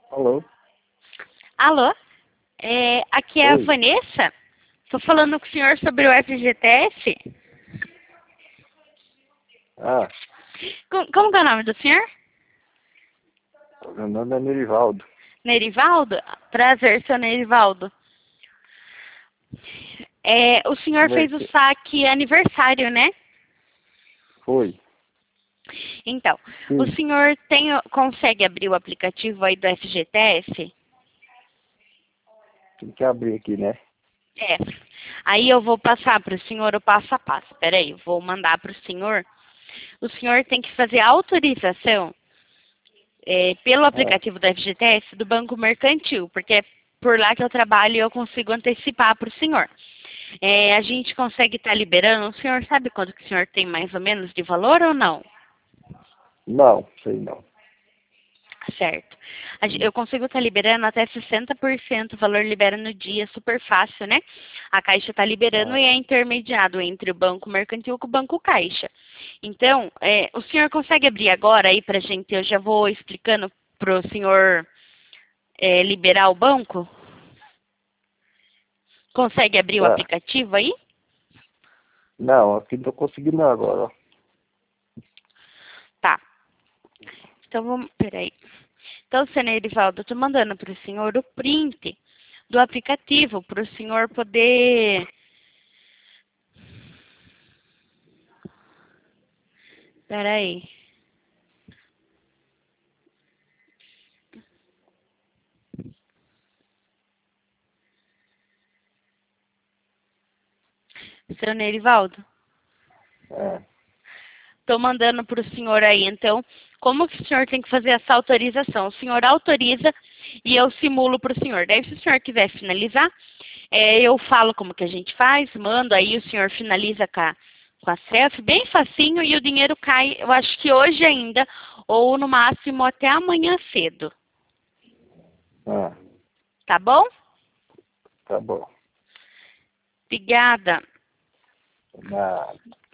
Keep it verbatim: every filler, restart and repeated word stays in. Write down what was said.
Alô? Alô? É, aqui é a Oi. Vanessa. Estou falando com o senhor sobre o F G T S. Ah, Com- Como que é o nome do senhor? meu nome é Nerivaldo. Nerivaldo? Prazer, seu Nerivaldo. É, o senhor Como é fez o que saque aniversário, né? foi? Então, o Sim, senhor tem, consegue abrir o aplicativo aí do F G T S? tem que abrir aqui, né? É. Aí eu vou passar para o senhor o passo a passo. Peraí, eu vou mandar para o senhor. O senhor tem que fazer a autorização é, pelo Ah, aplicativo da F G T S do Banco Mercantil, porque é por lá que eu trabalho e eu consigo antecipar para o senhor. É, a gente consegue estar liberando, o senhor sabe quanto que o senhor tem mais ou menos de valor ou não? não, sei não. Certo. A gen- Hum, Eu consigo estar liberando até sessenta por cento, o valor libera no dia, super fácil, né? A Caixa está liberando Ah, e é intermediado entre o Banco Mercantil com o Banco Caixa. Então, é, o senhor consegue abrir agora aí para gente? Eu já vou explicando para o senhor é, liberar o banco? Consegue abrir o tá. aplicativo aí? Não, aqui não tô conseguindo agora, ó. Tá. Então vamos. Peraí. Então, senhor Erivaldo, eu estou mandando para o senhor o print do aplicativo para o senhor poder. Peraí. Seu Nerivaldo, É, estou mandando para o senhor aí. Então, como que o senhor tem que fazer essa autorização? O senhor autoriza e eu simulo para o senhor. Daí, se o senhor quiser finalizar, é, eu falo como que a gente faz, mando, aí o senhor finaliza com a, com a selfie, bem facinho, e o dinheiro cai, eu acho que hoje ainda, ou no máximo até amanhã cedo. ah, Tá bom? tá bom. Obrigada. Nada.